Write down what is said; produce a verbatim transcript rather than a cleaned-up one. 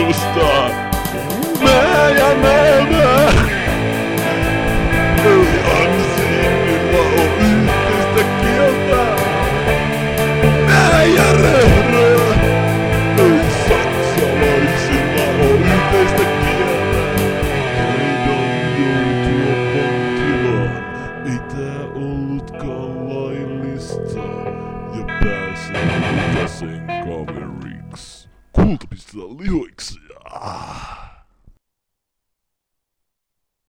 vastustaa. Mä ja nämä. Ei ansiivilla oo yhteistä kieltä. Mä ja röhrö. Ei saksalaisilla oo yhteistä kieltä. Heidän joutua vankilaan. Ei tää ollutkaan laillista. Ja pääsee ikäisen kaveriksi. Kulta pistää lihoiksi.